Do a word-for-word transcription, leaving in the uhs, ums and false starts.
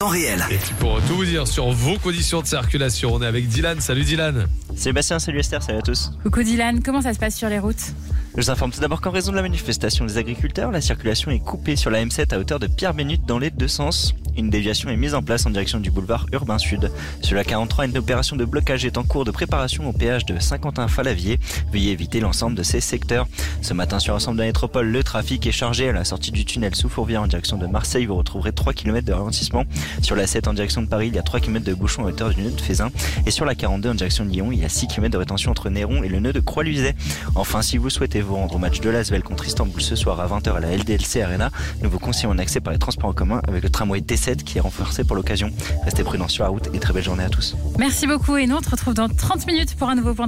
En réel. Et puis pour tout vous dire sur vos conditions de circulation, on est avec Dylan. Salut Dylan. Sébastien, salut Esther, salut à tous. Coucou Dylan, comment ça se passe sur les routes ? Je vous informe tout d'abord qu'en raison de la manifestation des agriculteurs, la circulation est coupée sur la M sept à hauteur de Pierre-Bénite dans les deux sens. Une déviation est mise en place en direction du boulevard Urbain Sud. Sur la quarante-trois, une opération de blocage est en cours de préparation au péage de Saint-Quentin-Falavier. Veuillez éviter l'ensemble de ces secteurs. Ce matin sur l'ensemble de la métropole, le trafic est chargé. À la sortie du tunnel sous Fourvière en direction de Marseille, vous retrouverez trois kilomètres de ralentissement. Sur la sept en direction de Paris, il y a trois kilomètres de bouchon à hauteur du nœud de Fézin. Et sur la quarante-deux en direction de Lyon, il y a six kilomètres de rétention entre Néron et le nœud de Croix-Luiset. Enfin, si vous souhaitez vous rendre au match de l'Asvel contre Istanbul ce soir à vingt heures à la L D L C Arena, nous vous conseillons un accès par les transports en commun avec le tramway T sept qui est renforcé pour l'occasion. Restez prudents sur la route et très belle journée à tous. Merci beaucoup et nous on te retrouve dans trente minutes pour un nouveau point.